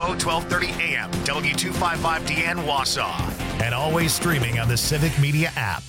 1230 AM, W255DN Wausau. And always streaming on the Civic Media app.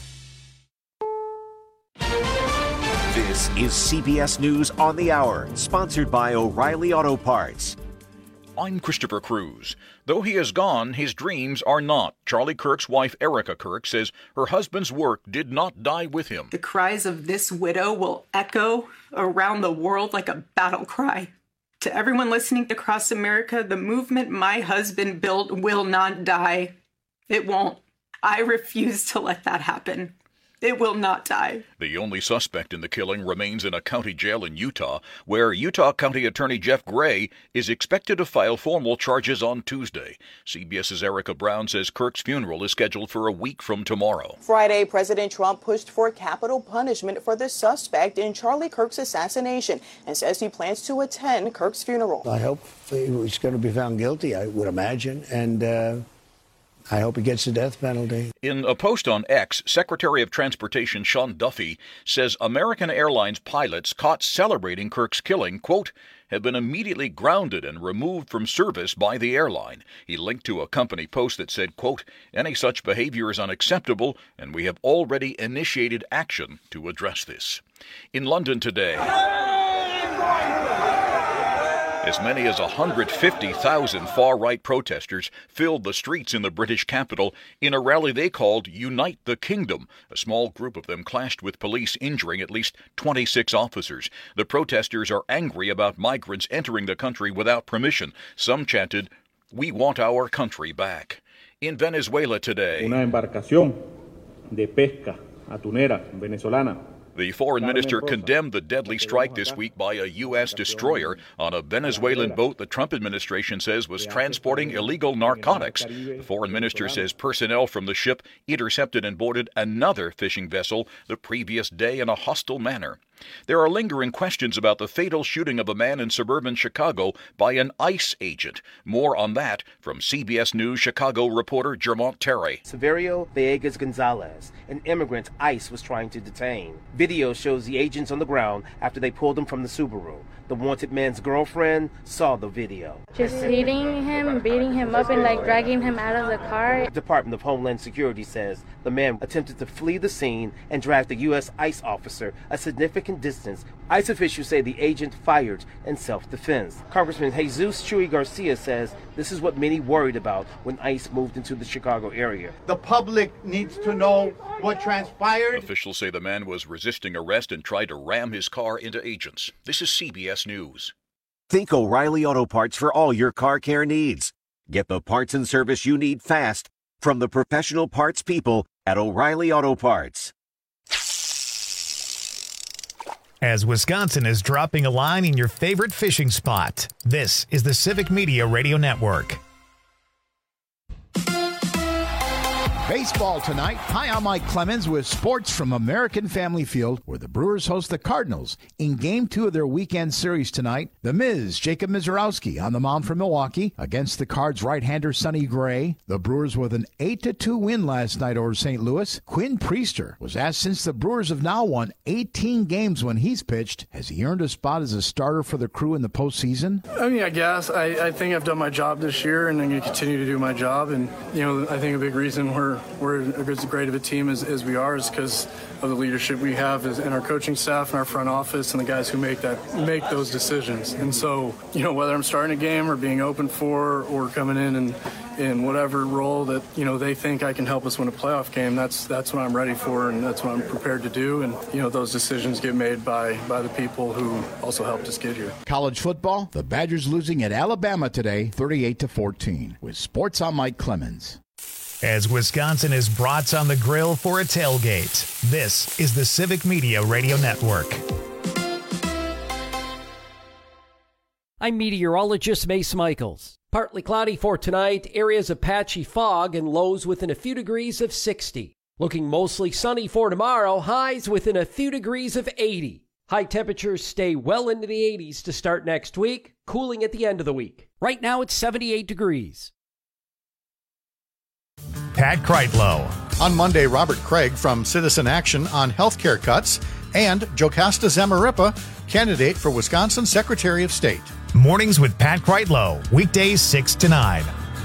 This is CBS News on the Hour, sponsored by O'Reilly Auto Parts. I'm Christopher Cruz. Though he is gone, his dreams are not. Charlie Kirk's wife, Erica Kirk, says her husband's work did not die with him. The cries of this widow will echo around the world like a battle cry. To everyone listening across America, the movement my husband built will not die. It won't. I refuse to let that happen. It will not die. The only suspect in the killing remains in a county jail in Utah, where Utah County Attorney Jeff Gray is expected to file formal charges on Tuesday. CBS's Erica Brown says Kirk's funeral is scheduled for a week from tomorrow. Friday, President Trump pushed for capital punishment for the suspect in Charlie Kirk's assassination and says he plans to attend Kirk's funeral. I hope he's going to be found guilty, I would imagine, and I hope he gets the death penalty. In a post on X, Secretary of Transportation Sean Duffy says American Airlines pilots caught celebrating Kirk's killing, quote, have been immediately grounded and removed from service by the airline. He linked to a company post that said, quote, any such behavior is unacceptable, and we have already initiated action to address this. In London today, as many as 150,000 far-right protesters filled the streets in the British capital in a rally they called Unite the Kingdom. A small group of them clashed with police, injuring at least 26 officers. The protesters are angry about migrants entering the country without permission. Some chanted, "We want our country back." In Venezuela today, una embarcación de pesca atunera venezolana. The foreign minister condemned the deadly strike this week by a U.S. destroyer on a Venezuelan boat the Trump administration says was transporting illegal narcotics. The foreign minister says personnel from the ship intercepted and boarded another fishing vessel the previous day in a hostile manner. There are lingering questions about the fatal shooting of a man in suburban Chicago by an ICE agent. More on that from CBS News Chicago reporter Jermont Terry. Severio Villegas Gonzalez, an immigrant ICE was trying to detain. Video shows the agents on the ground after they pulled him from the Subaru. The wanted man's girlfriend saw the video. Just hitting him, beating him up, and dragging him out of the car. The Department of Homeland Security says the man attempted to flee the scene and dragged the U.S. ICE officer a significant distance. ICE officials say the agent fired in self-defense. Congressman Jesus Chuy Garcia says this is what many worried about when ICE moved into the Chicago area. The public needs to know what transpired. Officials say the man was resisting arrest and tried to ram his car into agents. This is CBS News. Think O'Reilly Auto Parts for all your car care needs. Get the parts and service you need fast from the professional parts people at O'Reilly Auto Parts. As Wisconsin is dropping a line in your favorite fishing spot, this is the Civic Media Radio Network. Baseball tonight. Hi, I'm Mike Clemens with sports from American Family Field, where the Brewers host the Cardinals in Game 2 of their weekend series tonight. The Miz, Jacob Mizorowski, on the mound for Milwaukee against the Cards' right-hander Sonny Gray. The Brewers with an 8-2 win last night over St. Louis. Quinn Priester was asked since the Brewers have now won 18 games when he's pitched, has he earned a spot as a starter for the crew in the postseason? I mean, I guess. I think I've done my job this year, and I'm going to continue to do my job. And, I think a big reason we're as great of a team as we are is because of the leadership we have in our coaching staff and our front office and the guys who make those decisions. And so, whether I'm starting a game or being open for or coming in whatever role that, they think I can help us win a playoff game, that's what I'm ready for and that's what I'm prepared to do. And, those decisions get made by the people who also helped us get here. College football, the Badgers losing at Alabama today, 38-14. With sports, I'm Mike Clemens. As Wisconsin is brats on the grill for a tailgate, this is the Civic Media Radio Network. I'm meteorologist Mace Michaels. Partly cloudy for tonight, areas of patchy fog and lows within a few degrees of 60. Looking mostly sunny for tomorrow, highs within a few degrees of 80. High temperatures stay well into the 80s to start next week, cooling at the end of the week. Right now it's 78 degrees. Pat Kreitlow. On Monday, Robert Craig from Citizen Action on healthcare cuts, and Jocasta Zamarripa, candidate for Wisconsin Secretary of State. Mornings with Pat Kreitlow, weekdays 6 to 9.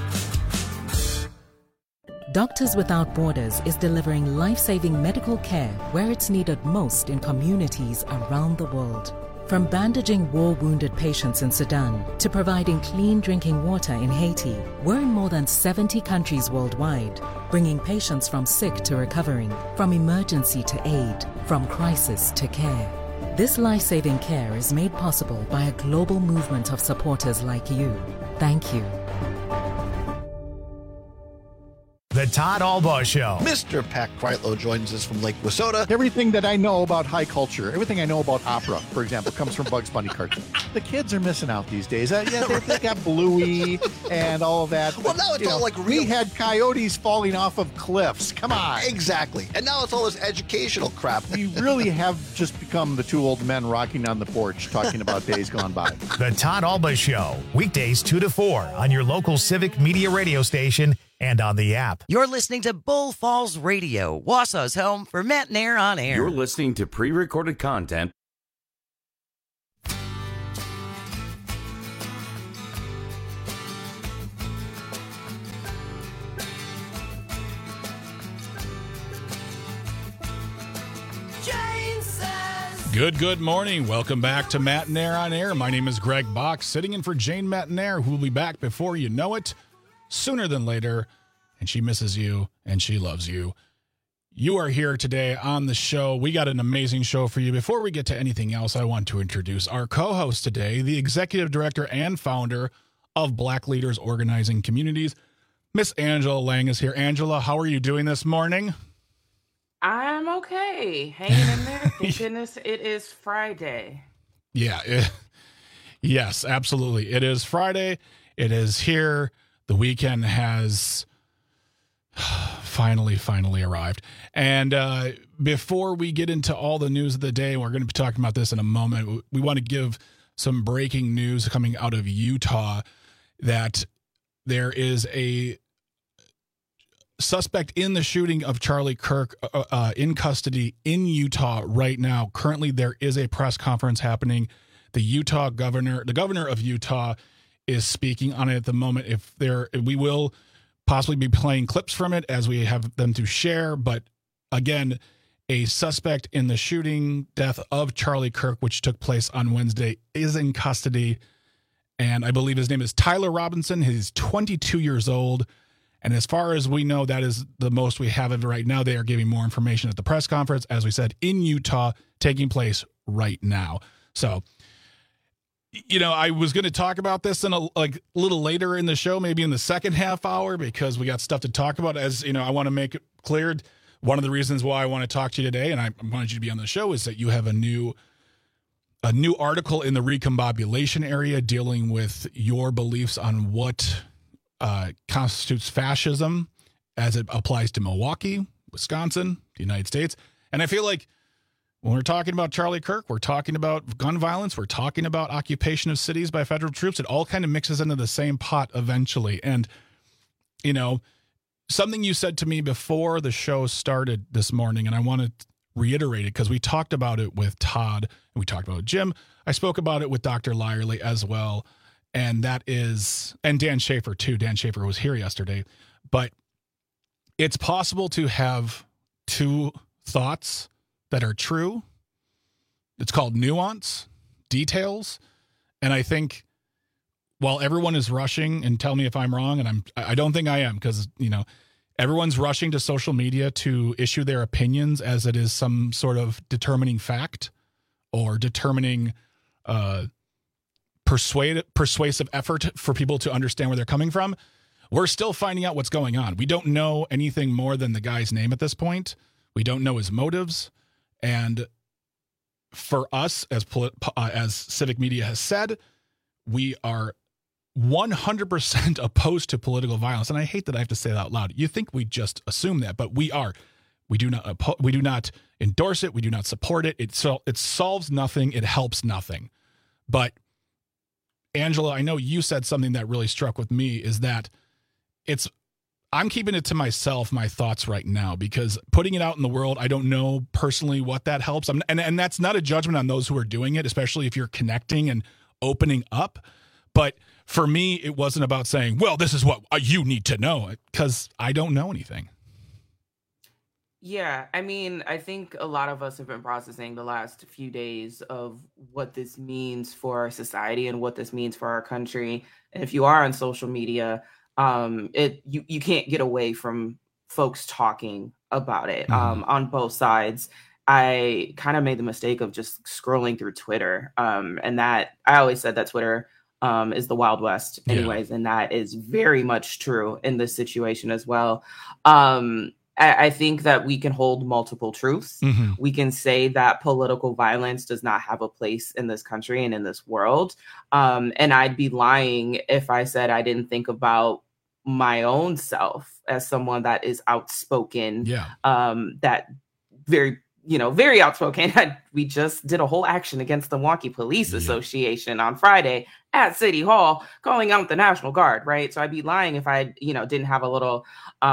Doctors Without Borders is delivering life-saving medical care where it's needed most in communities around the world. From bandaging war-wounded patients in Sudan to providing clean drinking water in Haiti, we're in more than 70 countries worldwide, bringing patients from sick to recovering, from emergency to aid, from crisis to care. This life-saving care is made possible by a global movement of supporters like you. Thank you. The Todd Albaugh Show. Mr. Pat Kreitlow joins us from Lake Wissota. Everything that I know about high culture, everything I know about opera, for example, comes from Bugs Bunny cartoons. The kids are missing out these days. They got Bluey and all of that. Well, now it's all like real. We had coyotes falling off of cliffs. Come on. Exactly. And now it's all this educational crap. We really have just become the two old men rocking on the porch talking about days gone by. The Todd Albaugh Show, weekdays 2 to 4 on your local Civic Media radio station and on the app. You're listening to Bull Falls Radio, Wausau's home for Matt and Air on Air. You're listening to pre-recorded content. Good morning. Welcome back to Matt and Air on Air. My name is Greg Bach, sitting in for Jane Mattinair, who will be back before you know it, sooner than later, and she misses you and she loves you. You are here today on the show. We got an amazing show for you. Before we get to anything else, I want to introduce our co-host today, the executive director and founder of Black Leaders Organizing Communities. Miss Angela Lang is here. Angela, how are you doing this morning? I'm okay. Hanging in there. Thank goodness it is Friday. Yeah. Yes, absolutely. It is Friday. It is here. The weekend has finally arrived. And before we get into all the news of the day, we're going to be talking about this in a moment. We want to give some breaking news coming out of Utah that there is a suspect in the shooting of Charlie Kirk in custody in Utah right now. Currently, there is a press conference happening. The governor of Utah is speaking on it at the moment. We will possibly be playing clips from it as we have them to share. But again, a suspect in the shooting death of Charlie Kirk, which took place on Wednesday, is in custody. And I believe his name is Tyler Robinson. He's 22 years old. And as far as we know, that is the most we have of it right now. They are giving more information at the press conference, as we said, in Utah, taking place right now. So, I was going to talk about this in a little later in the show, maybe in the second half hour, because we got stuff to talk about. As I want to make it clear, one of the reasons why I want to talk to you today, and I wanted you to be on the show, is that you have a new article in the recombobulation area dealing with your beliefs on what constitutes fascism as it applies to Milwaukee, Wisconsin, the United States. And I feel like when we're talking about Charlie Kirk, we're talking about gun violence, we're talking about occupation of cities by federal troops. It all kind of mixes into the same pot eventually. And, something you said to me before the show started this morning, and I want to reiterate it because we talked about it with Todd and we talked about it with Jim. I spoke about it with Dr. Lyerly as well. And Dan Schaefer too. Dan Schaefer was here yesterday. But it's possible to have two thoughts that are true. It's called nuance, details. And I think while everyone is rushing, and tell me if I'm wrong, and I don't think I am, because, everyone's rushing to social media to issue their opinions as it is some sort of determining fact or determining persuasive effort for people to understand where they're coming from. We're still finding out what's going on. We don't know anything more than the guy's name at this point. We don't know his motives. And for us, as Civic Media has said, we are 100% opposed to political violence. And I hate that I have to say that out loud. You think we just assume that, but we are. We do not endorse it. We do not support it. It solves nothing. It helps nothing. But Angela, I know you said something that really struck with me, is that I'm keeping it to myself, my thoughts right now, because putting it out in the world, I don't know personally what that helps. And that's not a judgment on those who are doing it, especially if you're connecting and opening up. But for me, it wasn't about saying, well, this is what you need to know, because I don't know anything. Yeah, I mean, I think a lot of us have been processing the last few days of what this means for our society and what this means for our country. And if you are on social media, you can't get away from folks talking about it on both sides. I kind of made the mistake of just scrolling through Twitter, and that I always said that Twitter is the Wild West anyways, and that is very much true in this situation as well. I think that we can hold multiple truths. We can say that political violence does not have a place in this country and in this world. And I'd be lying if I said I didn't think about my own self as someone that is outspoken, that very outspoken. We just did a whole action against the Milwaukee Police Association on Friday at City Hall, calling out the National Guard, right? So I'd be lying if I, didn't have a little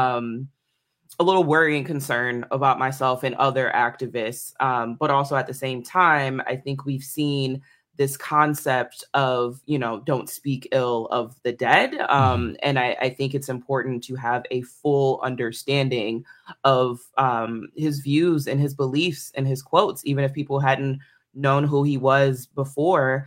worry and concern about myself and other activists. But also at the same time, I think we've seen this concept of, don't speak ill of the dead. And I think it's important to have a full understanding of his views and his beliefs and his quotes, even if people hadn't known who he was before.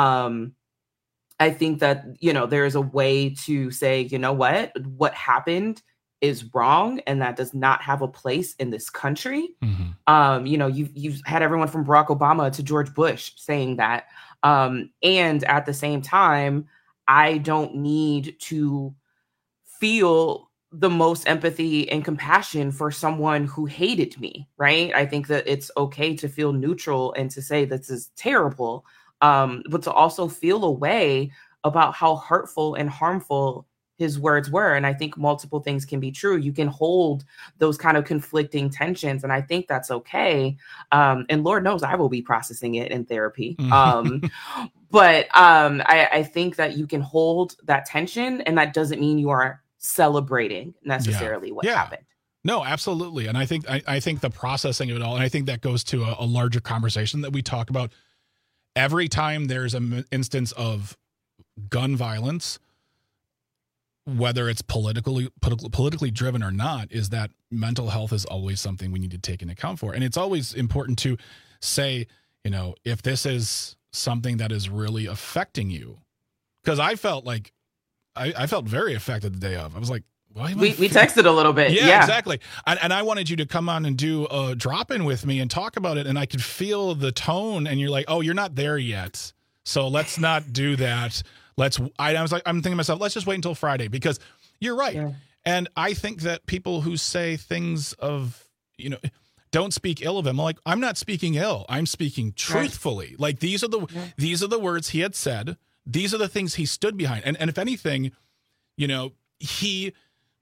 I think that, there's a way to say, what happened is wrong, and that does not have a place in this country. You've had everyone from Barack Obama to George Bush saying that. And at the same time, I don't need to feel the most empathy and compassion for someone who hated me, right? I think that it's okay to feel neutral and to say this is terrible, but to also feel a way about how hurtful and harmful his words were. And I think multiple things can be true. You can hold those kind of conflicting tensions, and I think that's okay. And Lord knows I will be processing it in therapy. But I think that you can hold that tension, and that doesn't mean you are celebrating necessarily what happened. No, absolutely. And I think the processing of it all, and I think that goes to a larger conversation that we talk about every time there's an instance of gun violence, whether it's politically driven or not, is that mental health is always something we need to take into account for. And it's always important to say, if this is something that is really affecting you, because I felt like I felt very affected the day of. I was like, why? We texted a little bit. Yeah, exactly. And I wanted you to come on and do a drop-in with me and talk about it. And I could feel the tone, and you're like, oh, you're not there yet, so let's not do that. I was like, I'm thinking to myself, let's just wait until Friday, because you're right. Yeah. And I think that people who say things of, don't speak ill of him, I'm not speaking ill. I'm speaking truthfully. Right. Like these are the words he had said. These are the things he stood behind. And if anything, he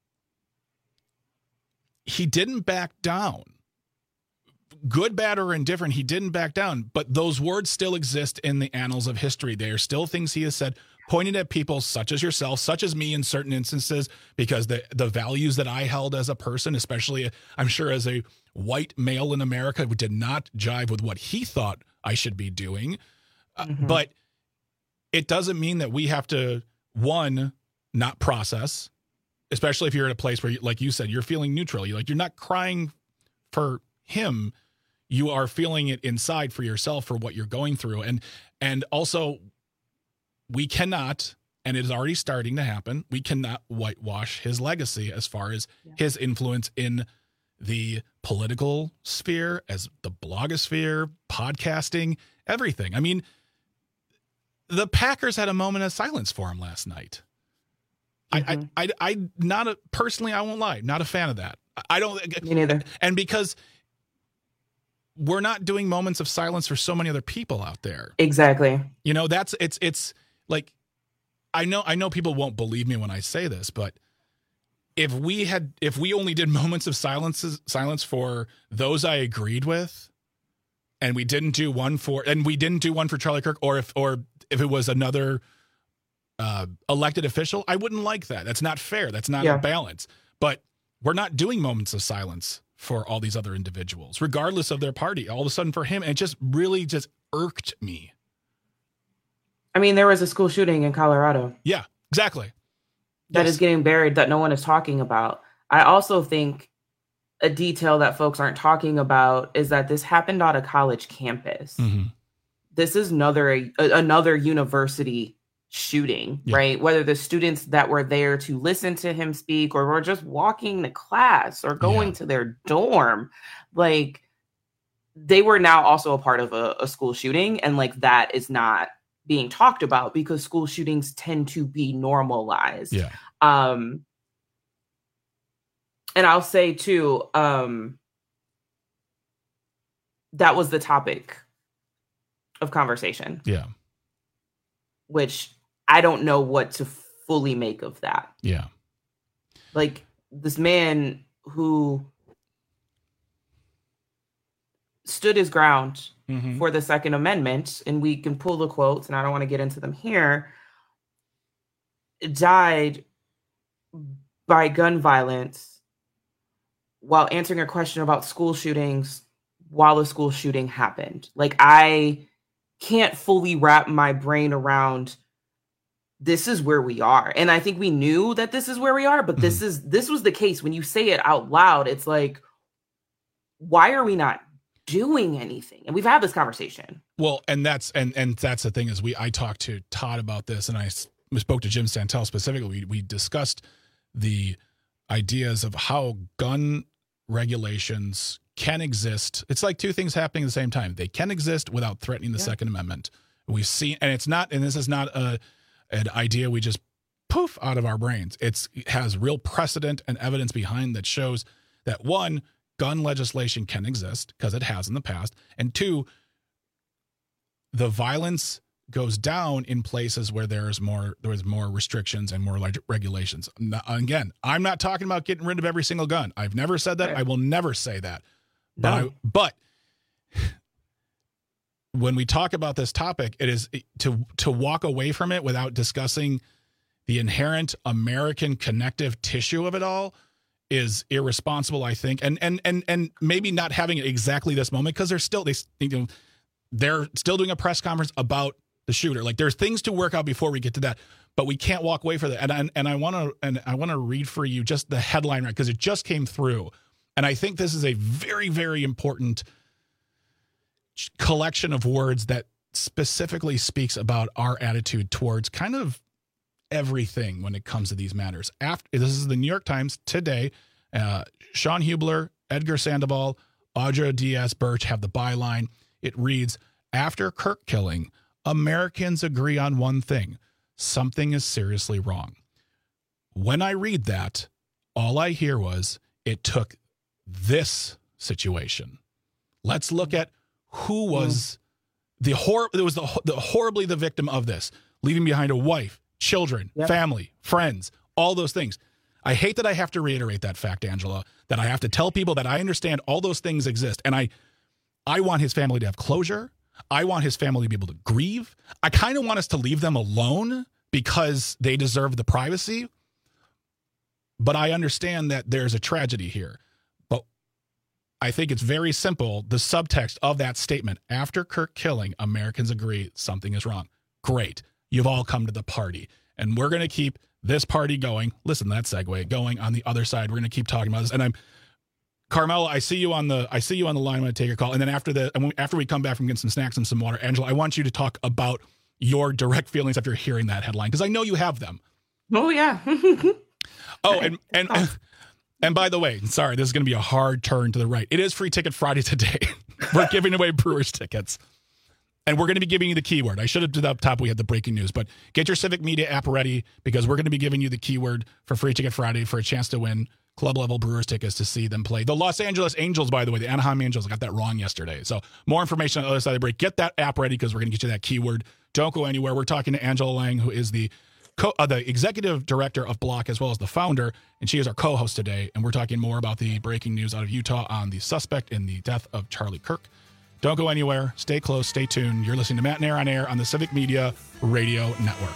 didn't back down. Good, bad, or indifferent, he didn't back down. But those words still exist in the annals of history. They are still things he has said, pointed at people such as yourself, such as me in certain instances, because the values that I held as a person, especially, I'm sure, as a white male in America, did not jive with what he thought I should be doing. But it doesn't mean that we have to, one, not process, especially if you're at a place where, like you said, you're feeling neutral. You're not crying for him. You are feeling it inside for yourself, for what you're going through. And also, we cannot, and it is already starting to happen, we cannot whitewash his legacy as far as his influence in the political sphere, as the blogosphere, podcasting, everything. I mean, the Packers had a moment of silence for him last night. Personally, I won't lie, not a fan of that. I don't. Me neither. And because we're not doing moments of silence for so many other people out there. Exactly. It's like, I know people won't believe me when I say this, but if we only did moments of silence for those I agreed with, and we didn't do one for Charlie Kirk, or if it was another elected official, I wouldn't like that. That's not fair. That's not a balance. But we're not doing moments of silence for all these other individuals, regardless of their party. All of a sudden for him, it just really just irked me. I mean, there was a school shooting in Colorado. Yeah, exactly. That is getting buried, that no one is talking about. I also think a detail that folks aren't talking about is that this happened on a college campus. Mm-hmm. This is another university shooting, right? Whether the students that were there to listen to him speak or were just walking to class or going to their dorm, like they were now also a part of a school shooting. And like that is not being talked about because school shootings tend to be normalized. Yeah. And I'll say too, that was the topic of conversation. Yeah. Which I don't know what to fully make of that. Yeah. Like this man who stood his ground for the Second Amendment, and we can pull the quotes, and I don't want to get into them here, died by gun violence while answering a question about school shootings while a school shooting happened. Like, I can't fully wrap my brain around this is where we are. And I think we knew that this is where we are, but this was the case. When you say it out loud, it's like, why are we not doing anything? And we've had this conversation. Well, and that's the thing is I talked to Todd about this, and I spoke to Jim Santel specifically. We discussed the ideas of how gun regulations can exist. It's like two things happening at the same time. They can exist without threatening the Second Amendment. We've seen, and this is not an idea we just poof out of our brains. It has real precedent and evidence behind that shows that, one, gun legislation can exist because it has in the past, and two, the violence goes down in places where there's more restrictions and more regulations. Again, I'm not talking about getting rid of every single gun. I've never said that. I will never say that. No. But when we talk about this topic, it is to walk away from it without discussing the inherent American connective tissue of it all is irresponsible, I think, and maybe not having it exactly this moment, because they're still doing a press conference about the shooter. Like, there's things to work out before we get to that, but we can't walk away from that. And I want to read for you just the headline, right, because it just came through, and I think this is a very, very important collection of words that specifically speaks about our attitude towards kind of everything when it comes to these matters. This is the New York Times today. Sean Hubler, Edgar Sandoval, Audra Diaz Birch have the byline. It reads, "After Kirk killing, Americans agree on one thing: something is seriously wrong." When I read that, all I hear was, it took this situation. Let's look at who was horribly the victim of this, leaving behind a wife, children, family, friends, all those things. I hate that I have to reiterate that fact, Angela, that I have to tell people that I understand all those things exist. And I want his family to have closure. I want his family to be able to grieve. I kind of want us to leave them alone because they deserve the privacy. But I understand that there's a tragedy here. But I think it's very simple. The subtext of that statement, after Kirk killing, Americans agree something is wrong. Great. You've all come to the party. And we're going to keep this party going. Listen to that segue. Going on the other side. We're going to keep talking about this. And Carmela, I see you on the line. I'm going to take your call. And then after we come back from getting some snacks and some water, Angela, I want you to talk about your direct feelings after hearing that headline, because I know you have them. Oh, yeah. And by the way, sorry, this is going to be a hard turn to the right. It is Free Ticket Friday today. We're giving away Brewers tickets. And we're going to be giving you the keyword. I should have did up top. We had the breaking news, but get your Civic Media app ready, because we're going to be giving you the keyword for Free Ticket Friday for a chance to win club level Brewers tickets to see them play the Los Angeles Angels. By the way, the Anaheim Angels, I got that wrong yesterday. So more information on the other side of the break. Get that app ready, because we're going to get you that keyword. Don't go anywhere. We're talking to Angela Lang, who is the executive director of Block, as well as the founder, and she is our co-host today. And we're talking more about the breaking news out of Utah on the suspect in the death of Charlie Kirk. Don't go anywhere. Stay close. Stay tuned. You're listening to Matt Nair on Air on the Civic Media Radio Network.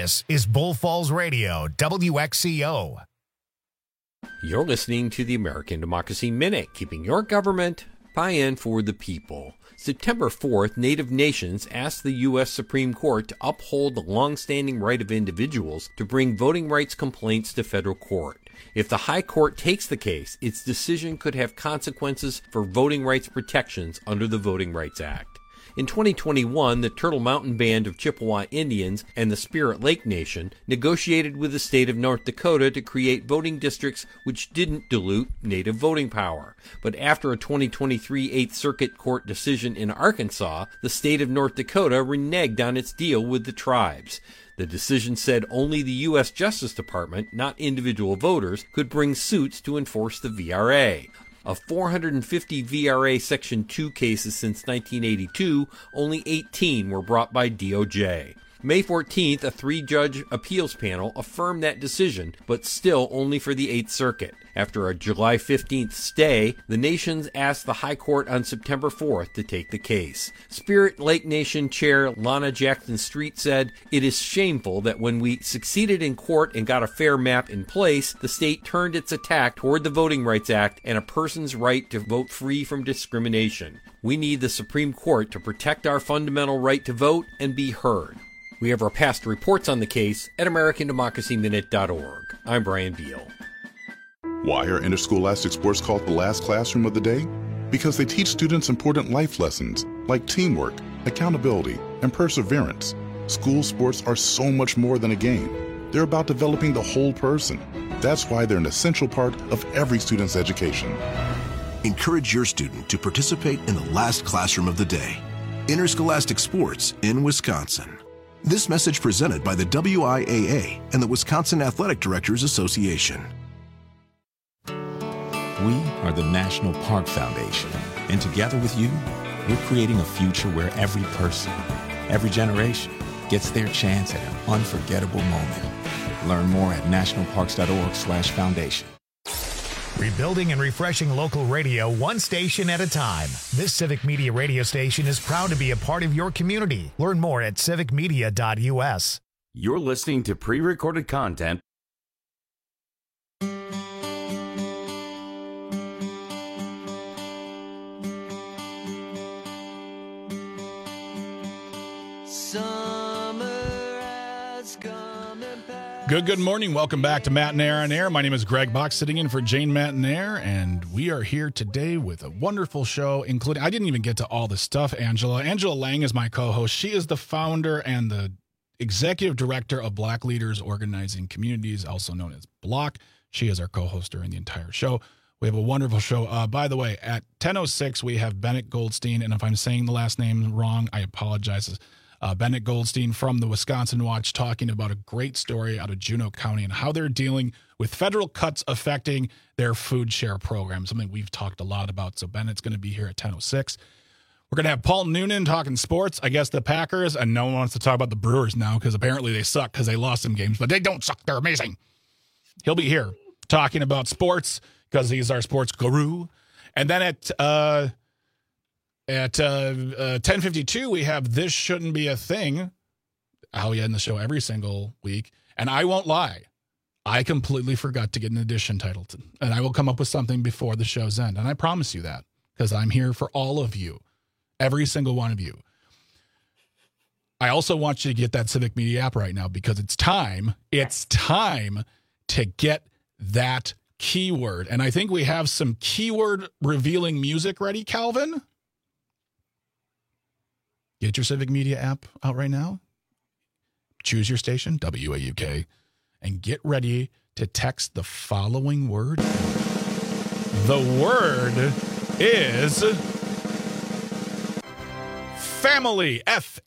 This is Bull Falls Radio, WXCO. You're listening to the American Democracy Minute, keeping your government by and for the people. September 4th, Native nations asked the U.S. Supreme Court to uphold the long-standing right of individuals to bring voting rights complaints to federal court. If the High Court takes the case, its decision could have consequences for voting rights protections under the Voting Rights Act. In 2021, the Turtle Mountain Band of Chippewa Indians and the Spirit Lake Nation negotiated with the state of North Dakota to create voting districts which didn't dilute Native voting power. But after a 2023 8th Circuit Court decision in Arkansas, the state of North Dakota reneged on its deal with the tribes. The decision said only the U.S. Justice Department, not individual voters, could bring suits to enforce the VRA. Of 450 VRA Section 2 cases since 1982, only 18 were brought by DOJ. May 14th, a 3-judge appeals panel affirmed that decision, but still only for the 8th Circuit. After a July 15th stay, the nations asked the High Court on September 4th to take the case. Spirit Lake Nation Chair Lana Jackson Street said, "It is shameful that when we succeeded in court and got a fair map in place, the state turned its attack toward the Voting Rights Act and a person's right to vote free from discrimination. We need the Supreme Court to protect our fundamental right to vote and be heard." We have our past reports on the case at AmericanDemocracyMinute.org. I'm Brian Beal. Why are interscholastic sports called the last classroom of the day? Because they teach students important life lessons like teamwork, accountability, and perseverance. School sports are so much more than a game. They're about developing the whole person. That's why they're an essential part of every student's education. Encourage your student to participate in the last classroom of the day. Interscholastic sports in Wisconsin. This message presented by the WIAA and the Wisconsin Athletic Directors Association. We are the National Park Foundation, and together with you, we're creating a future where every person, every generation, gets their chance at an unforgettable moment. Learn more at nationalparks.org/foundation. Rebuilding and refreshing local radio one station at a time. This Civic Media radio station is proud to be a part of your community. Learn more at civicmedia.us. You're listening to pre-recorded content. Good morning. Welcome back to Matt and Air on Air. My name is Greg Bach, sitting in for Jane Matt and Air, and we are here today with a wonderful show, including, I didn't even get to all the stuff, Angela. Angela Lang is my co-host. She is the founder and the executive director of Black Leaders Organizing Communities, also known as BLOC. She is our co-host during the entire show. We have a wonderful show. By the way, at 10:06, we have Bennett Goldstein, and if I'm saying the last name wrong, I apologize. Bennett Goldstein from the Wisconsin Watch talking about a great story out of Juneau County and how they're dealing with federal cuts affecting their food share program, something we've talked a lot about. So Bennett's going to be here at 10:06. We're going to have Paul Noonan talking sports. I guess the Packers, and no one wants to talk about the Brewers now because apparently they suck because they lost some games, but they don't suck. They're amazing. He'll be here talking about sports because he's our sports guru. And then at 10:52, we have This Shouldn't Be a Thing, how we end the show every single week. And I won't lie, I completely forgot to get an edition title. And I will come up with something before the show's end. And I promise you that because I'm here for all of you, every single one of you. I also want you to get that Civic Media app right now because it's time to get that keyword. And I think we have some keyword revealing music ready, Calvin. Get your Civic Media app out right now. Choose your station, WAUK, and get ready to text the following word. The word is family.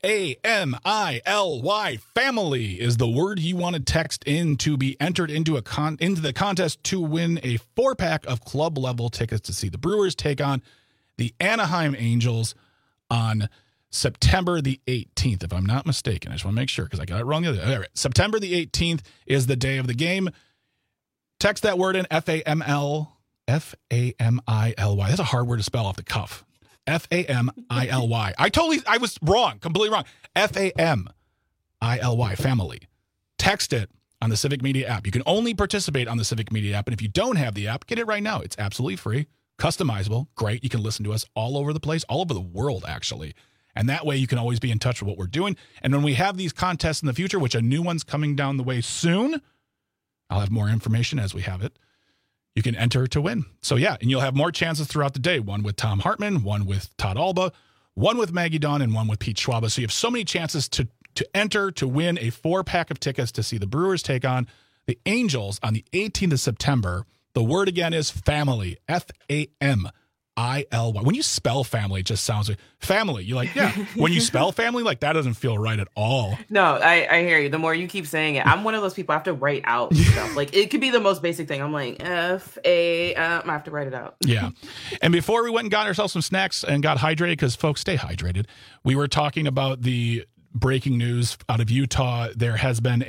Family. Family is the word you want to text in to be entered into the contest to win a 4-pack of club level tickets to see the Brewers take on the Anaheim Angels on September the 18th, if I'm not mistaken. I just want to make sure because I got it wrong the other day. All right. September the 18th is the day of the game. Text that word in Family. That's a hard word to spell off the cuff. Family. I was wrong, completely wrong. Family, family. text it on the Civic Media app. You can only participate on the Civic Media app. And if you don't have the app, get it right now. It's absolutely free, customizable, great. You can listen to us all over the place, all over the world, actually. And that way you can always be in touch with what we're doing. And when we have these contests in the future, which a new one's coming down the way soon, I'll have more information as we have it. You can enter to win. So yeah, and you'll have more chances throughout the day. One with Tom Hartman, one with Todd Alba, one with Maggie Dawn, and one with Pete Schwaba. So you have so many chances to enter to win a 4-pack of tickets to see the Brewers take on the Angels on the 18th of September. The word again is family, Family. When you spell family, it just sounds like family. You're like, yeah. When you spell family, like that doesn't feel right at all. No, I hear you. The more you keep saying it, I'm one of those people. I have to write out stuff. Like it could be the most basic thing. I'm like I have to write it out. Yeah. And before we went and got ourselves some snacks and got hydrated, because folks, stay hydrated. We were talking about the breaking news out of Utah. There has been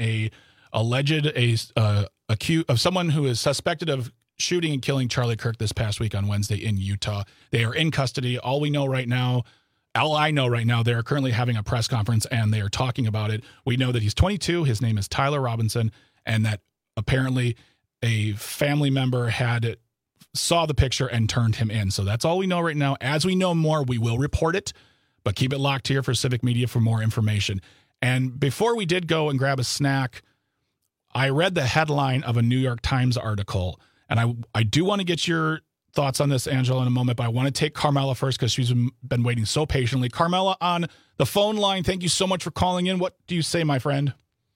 accused of someone who is suspected of shooting and killing Charlie Kirk this past week on Wednesday in Utah. They are in custody. All I know right now, they are currently having a press conference and they are talking about it. We know that he's 22. His name is Tyler Robinson, and that apparently a family member saw the picture and turned him in. So that's all we know right now. As we know more, we will report it, but keep it locked here for Civic Media for more information. And before we did go and grab a snack, I read the headline of a New York Times article. And I do want to get your thoughts on this, Angela, in a moment, but I want to take Carmela first because she's been waiting so patiently. Carmela on the phone line, thank you so much for calling in. What do you say, my friend?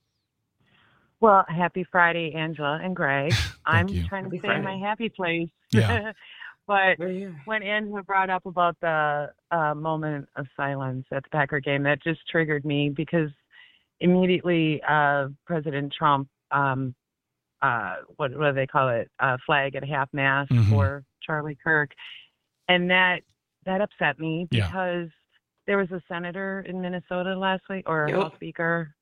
Well, happy Friday, Angela and Greg. I'm you. trying to Happy stay Friday. in my happy place. Yeah. But when Angela brought up about the moment of silence at the Packer game, that just triggered me because immediately President Trump what do they call it? Flag at half mast for Charlie Kirk. And that upset me because there was a senator in Minnesota last week or a House Speaker.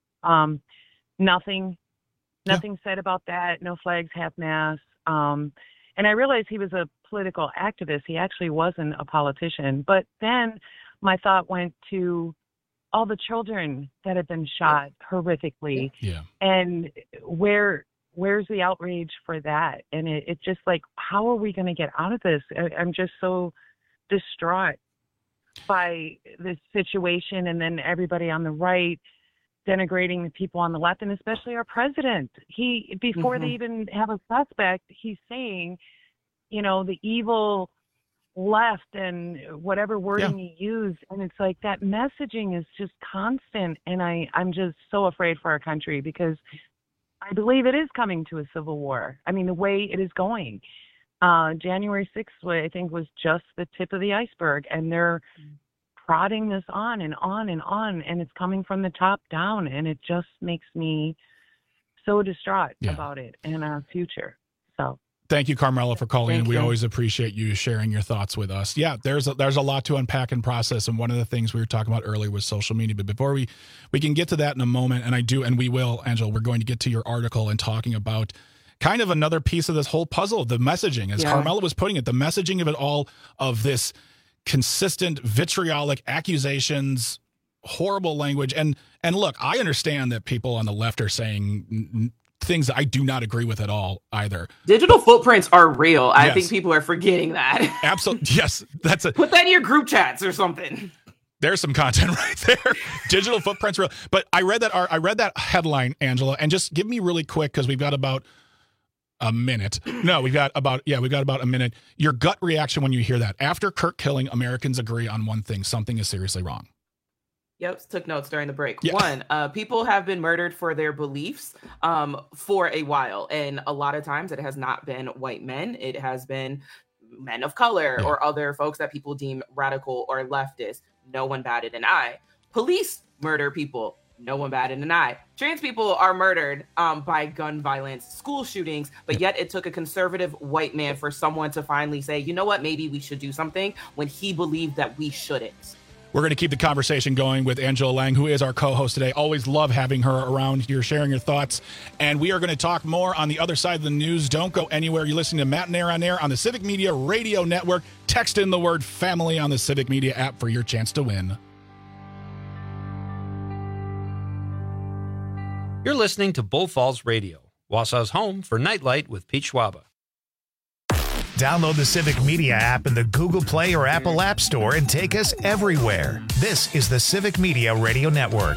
Nothing said about that. No flags, half mast. And I realized he was a political activist. He actually wasn't a politician. But then my thought went to all the children that had been shot horrifically. Yeah. And where's the outrage for that? And it's just like, how are we going to get out of this? I'm just so distraught by this situation. And then everybody on the right denigrating the people on the left, and especially our president. Before they even have a suspect, he's saying, the evil left and whatever wording he used. And it's like that messaging is just constant. And I'm just so afraid for our country because I believe it is coming to a civil war. I mean, the way it is going. January 6th, I think, was just the tip of the iceberg. And they're prodding this on and on and on. And it's coming from the top down. And it just makes me so distraught about it and our future. So. Thank you, Carmela, for calling in. We always appreciate you sharing your thoughts with us. Yeah, there's a lot to unpack and process, and one of the things we were talking about earlier was social media. But before we can get to that in a moment, and we will, Angela, we're going to get to your article and talking about kind of another piece of this whole puzzle, the messaging. As Carmela was putting it, the messaging of it all, of this consistent vitriolic accusations, horrible language. And look, I understand that people on the left are saying things that I do not agree with at all either. Digital footprints are real. I think people are forgetting that. Absolutely. Yes. Put that in your group chats or something. There's some content right there. Digital footprints real. But I read that headline, Angela, and just give me really quick, because we've got about a minute. No, we've got about a minute. Your gut reaction when you hear that. After Kirk killing, Americans agree on one thing: something is seriously wrong. Yep, took notes during the break. Yeah. One, people have been murdered for their beliefs for a while. And a lot of times it has not been white men. It has been men of color or other folks that people deem radical or leftist. No one batted an eye. Police murder people. No one batted an eye. Trans people are murdered by gun violence, school shootings, but yet it took a conservative white man for someone to finally say, you know what, maybe we should do something, when he believed that we shouldn't. We're going to keep the conversation going with Angela Lang, who is our co-host today. Always love having her around here, sharing your thoughts. And we are going to talk more on the other side of the news. Don't go anywhere. You're listening to Matt and Air on Air on the Civic Media Radio Network. Text in the word family on the Civic Media app for your chance to win. You're listening to Bull Falls Radio, Wausau's home for Nightlight with Pete Schwaba. Download the Civic Media app in the Google Play or Apple App Store and take us everywhere. This is the Civic Media Radio Network.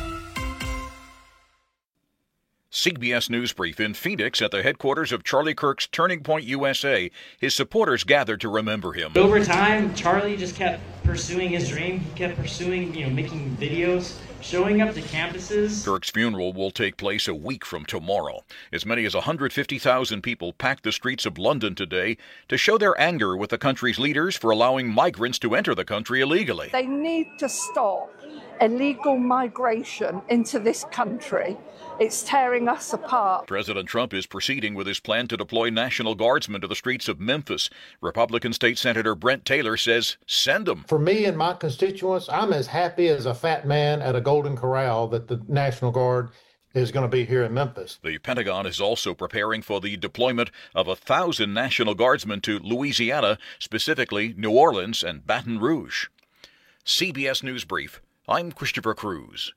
CBS News Brief in Phoenix at the headquarters of Charlie Kirk's Turning Point USA. His supporters gathered to remember him. Over time, Charlie just kept pursuing his dream. He kept pursuing, making videos, showing up to campuses. Kirk's funeral will take place a week from tomorrow. As many as 150,000 people packed the streets of London today to show their anger with the country's leaders for allowing migrants to enter the country illegally. They need to stop illegal migration into this country. It's tearing us apart. President Trump is proceeding with his plan to deploy National Guardsmen to the streets of Memphis. Republican State Senator Brent Taylor says, send them. For me and my constituents, I'm as happy as a fat man at a Golden Corral that the National Guard is going to be here in Memphis. The Pentagon is also preparing for the deployment of 1,000 National Guardsmen to Louisiana, specifically New Orleans and Baton Rouge. CBS News Brief. I'm Christopher Cruz.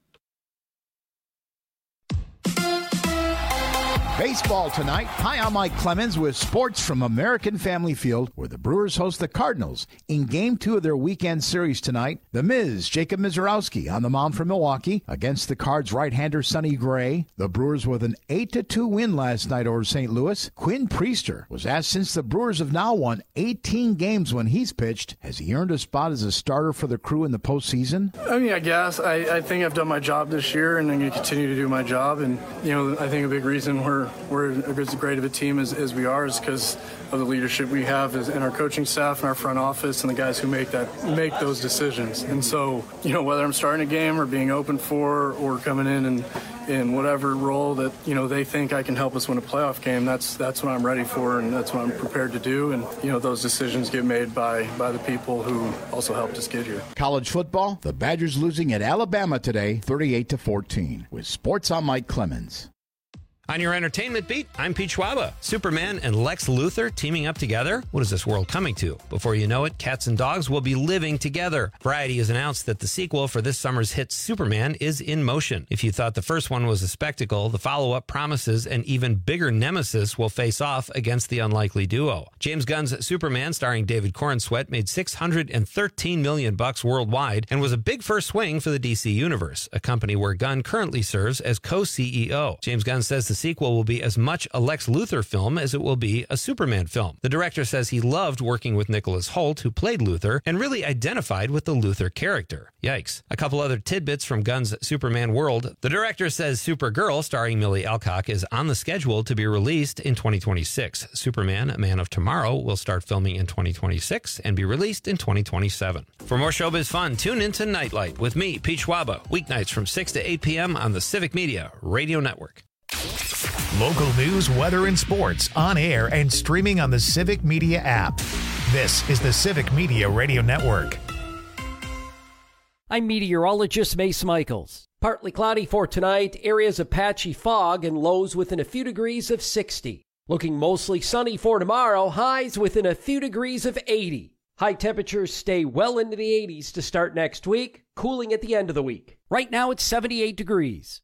Baseball tonight. Hi, I'm Mike Clemens with sports from American Family Field, where the Brewers host the Cardinals in Game 2 of their weekend series tonight. The Miz, Jacob Misiorowski, on the mound for Milwaukee against the Cards' right-hander Sonny Gray. The Brewers with an 8-2 win last night over St. Louis. Quinn Priester was asked since the Brewers have now won 18 games when he's pitched, has he earned a spot as a starter for the crew in the postseason? I guess. I think I've done my job this year, and I'm going to continue to do my job. And, I think a big reason we're as great of a team as we are is because of the leadership we have in our coaching staff and our front office and the guys who make those decisions. And so, whether I'm starting a game or being open for or coming in whatever role that, they think I can help us win a playoff game, that's what I'm ready for and that's what I'm prepared to do. And, those decisions get made by the people who also helped us get here. College football, the Badgers losing at Alabama today, 38-14. With sports, I'm Mike Clemens. On your entertainment beat, I'm Pete Schwaba. Superman and Lex Luthor teaming up together? What is this world coming to? Before you know it, cats and dogs will be living together. Variety has announced that the sequel for this summer's hit Superman is in motion. If you thought the first one was a spectacle, the follow-up promises an even bigger nemesis will face off against the unlikely duo. James Gunn's Superman, starring David Corenswet, made $613 million worldwide and was a big first swing for the DC Universe, a company where Gunn currently serves as co-CEO. James Gunn says the sequel will be as much a Lex Luthor film as it will be a Superman film. The director says he loved working with Nicholas Hoult, who played Luthor, and really identified with the Luthor character. Yikes. A couple other tidbits from Gunn's Superman world. The director says Supergirl, starring Millie Alcock, is on the schedule to be released in 2026. Superman, A Man of Tomorrow, will start filming in 2026 and be released in 2027. For more showbiz fun, tune into Nightlight with me, Pete Schwaba, weeknights from 6 to 8 p.m. on the Civic Media Radio Network. Local news, weather, and sports on air and streaming on the Civic Media app. This is the Civic Media Radio Network. I'm meteorologist Mace Michaels. Partly cloudy for tonight, areas of patchy fog and lows within a few degrees of 60. Looking mostly sunny for tomorrow, highs within a few degrees of 80. High temperatures stay well into the 80s to start next week, cooling at the end of the week. Right now it's 78 degrees.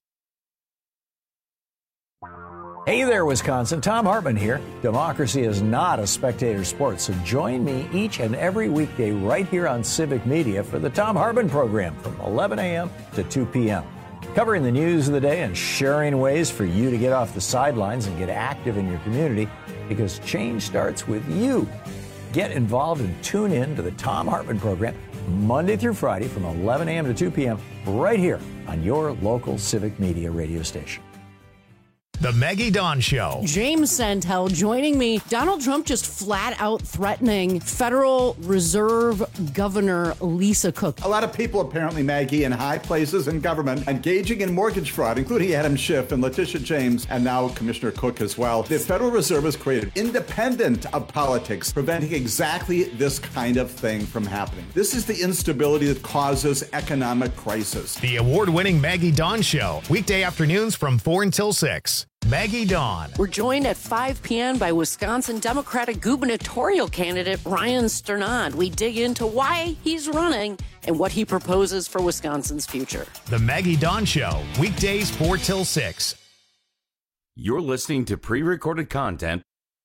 Hey there, Wisconsin. Tom Hartman here. Democracy is not a spectator sport, so join me each and every weekday right here on Civic Media for the Tom Hartman program from 11 a.m. to 2 p.m. Covering the news of the day and sharing ways for you to get off the sidelines and get active in your community, because change starts with you. Get involved and tune in to the Tom Hartman program Monday through Friday from 11 a.m. to 2 p.m. right here on your local Civic Media radio station. The Maggie Dawn Show. James Santel joining me. Donald Trump just flat out threatening Federal Reserve Governor Lisa Cook. A lot of people apparently, Maggie, in high places in government engaging in mortgage fraud, including Adam Schiff and Letitia James and now Commissioner Cook as well. The Federal Reserve has created independent of politics, preventing exactly this kind of thing from happening. This is the instability that causes economic crisis. The award-winning Maggie Dawn Show. Weekday afternoons from 4 until 6. Maggie Dawn. We're joined at 5 p.m. by Wisconsin Democratic gubernatorial candidate Ryan Sternad. We dig into why he's running and what he proposes for Wisconsin's future. The Maggie Dawn Show, weekdays 4 till 6. You're listening to pre-recorded content.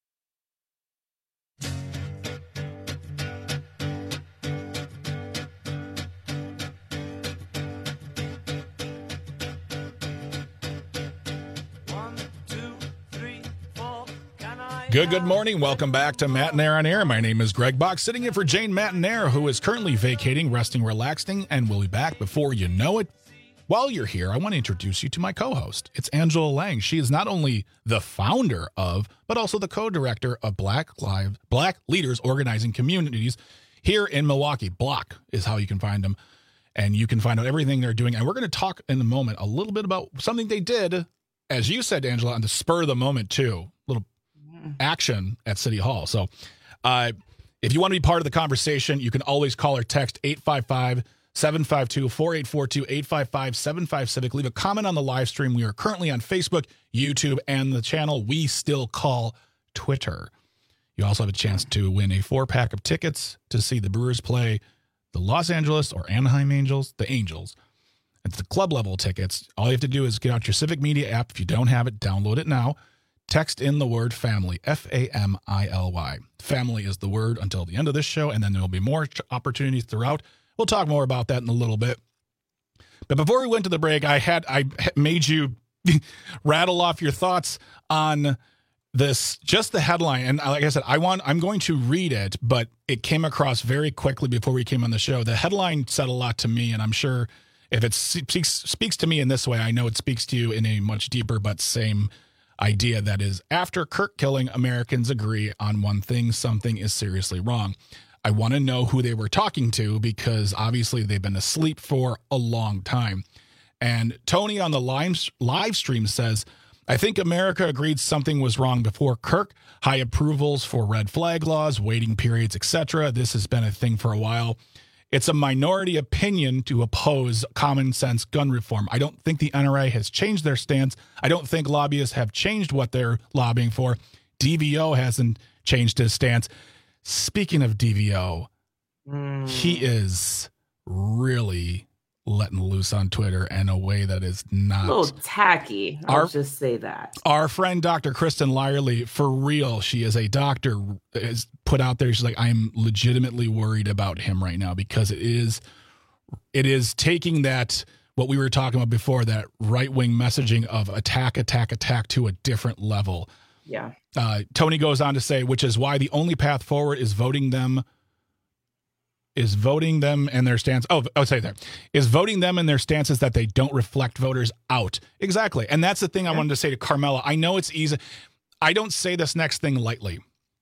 Good morning. Welcome back to Matt and Air on Air. My name is Greg Bach, sitting in for Jane Mattinair, who is currently vacating, resting, relaxing, and will be back before you know it. While you're here, I want to introduce you to my co-host. It's Angela Lang. She is not only the founder of, but also the co-director of Black Leaders Organizing Communities here in Milwaukee. Block is how you can find them, and you can find out everything they're doing. And we're going to talk in a moment a little bit about something they did, as you said, Angela, on the spur of the moment, too. Little action at City Hall. So if you want to be part of the conversation, you can always call or text 855-752-4842, 855-75-CIVIC. Leave a comment on the live stream. We are currently on Facebook, YouTube, and the channel we still call Twitter. You also have a chance to win a 4-pack of tickets to see the Brewers play the Los Angeles or Anaheim Angels, the Angels. It's the club level tickets. All you have to do is get out your Civic Media app. If you don't have it, download it now. Text in the word family, Family. Family is the word until the end of this show, and then there will be more opportunities throughout. We'll talk more about that in a little bit. But before we went to the break, I made you rattle off your thoughts on this, just the headline. And like I said, I'm going to read it, but it came across very quickly before we came on the show. The headline said a lot to me, and I'm sure if it speaks to me in this way, I know it speaks to you in a much deeper but same idea. That is, after Kirk killing, Americans agree on one thing: something is seriously wrong. I want to know who they were talking to, because obviously they've been asleep for a long time. And Tony on the live stream says, I think America agreed something was wrong before Kirk. High approvals for red flag laws, waiting periods, etc. This has been a thing for a while. It's a minority opinion to oppose common sense gun reform. I don't think the NRA has changed their stance. I don't think lobbyists have changed what they're lobbying for. DVO hasn't changed his stance. Speaking of DVO, he is really letting loose on Twitter in a way that is not... a little tacky. I'll just say that. Our friend, Dr. Kristen Lyerly, for real, she is a doctor, is put out there. She's like, I'm legitimately worried about him right now, because it is taking that, what we were talking about before, that right-wing messaging of attack to a different level. Yeah. Tony goes on to say, which is why the only path forward is voting them and their stance. Is voting them and their stances that they don't reflect voters out. Exactly. And that's the thing I wanted to say to Carmela. I know it's easy. I don't say this next thing lightly.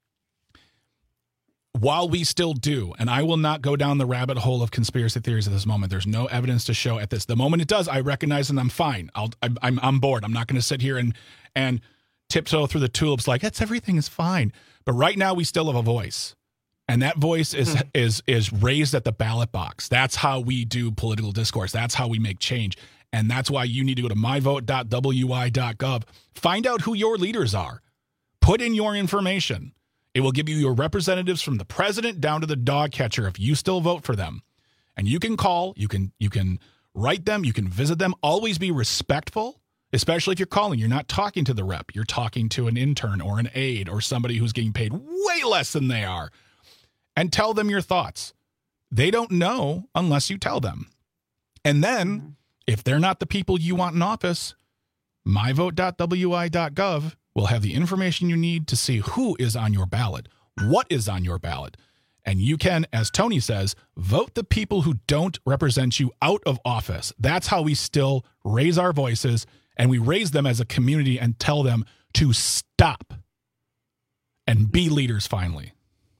While we still do, and I will not go down the rabbit hole of conspiracy theories at this moment. There's no evidence to show at this. The moment it does, I recognize and I'm fine. I'm on board. I'm not going to sit here and tiptoe through the tulips like everything is fine. But right now we still have a voice. And that voice is raised at the ballot box. That's how we do political discourse. That's how we make change. And that's why you need to go to myvote.wi.gov. Find out who your leaders are. Put in your information. It will give you your representatives from the president down to the dog catcher if you still vote for them. And you can call, you can write them, you can visit them. Always be respectful, especially if you're calling. You're not talking to the rep. You're talking to an intern or an aide or somebody who's getting paid way less than they are. And tell them your thoughts. They don't know unless you tell them. And then, if they're not the people you want in office, myvote.wi.gov will have the information you need to see who is on your ballot, what is on your ballot. And you can, as Tony says, vote the people who don't represent you out of office. That's how we still raise our voices, and we raise them as a community and tell them to stop and be leaders finally.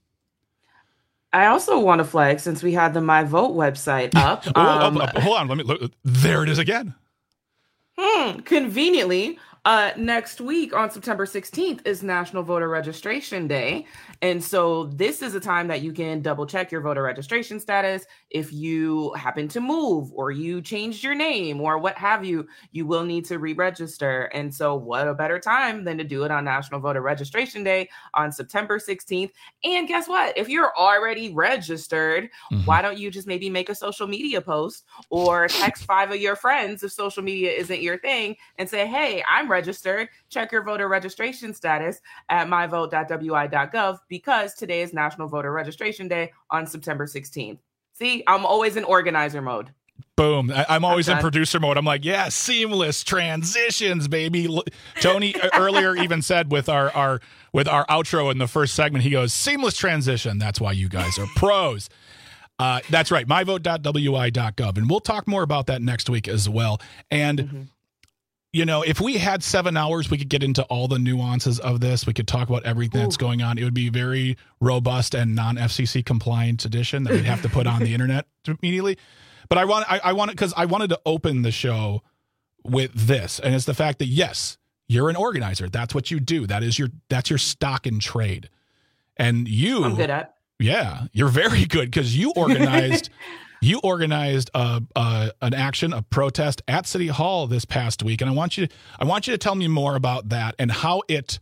I also want to flag, since we had the My Vote website up. Hold on, let me look. There it is again. Conveniently, Next week on September 16th is National Voter Registration Day. And so this is a time that you can double check your voter registration status. If you happen to move or you changed your name or what have you, you will need to re-register. And so what a better time than to do it on National Voter Registration Day on September 16th. And guess what? If you're already registered, why don't you just maybe make a social media post or text 5 of your friends if social media isn't your thing and say, hey, I'm registered. Check your voter registration status at myvote.wi.gov because today is National Voter Registration Day on September 16th. See, I'm always in organizer mode. Boom. I'm always in producer mode. I'm like, yeah, seamless transitions, baby. Tony earlier even said with our outro in the first segment, he goes, seamless transition. That's why you guys are pros. That's right. myvote.wi.gov. And we'll talk more about that next week as well. And you know, if we had 7 hours, we could get into all the nuances of this. We could talk about everything that's going on. It would be very robust and non-FCC compliant edition that we'd have to put on the internet immediately. But I want it because I wanted to open the show with this, and it's the fact that yes, you're an organizer. That's what you do. that's your stock in trade, and I'm good at. Yeah, you're very good because you organized. You organized an action, a protest at City Hall this past week, and I want you to tell me more about that and how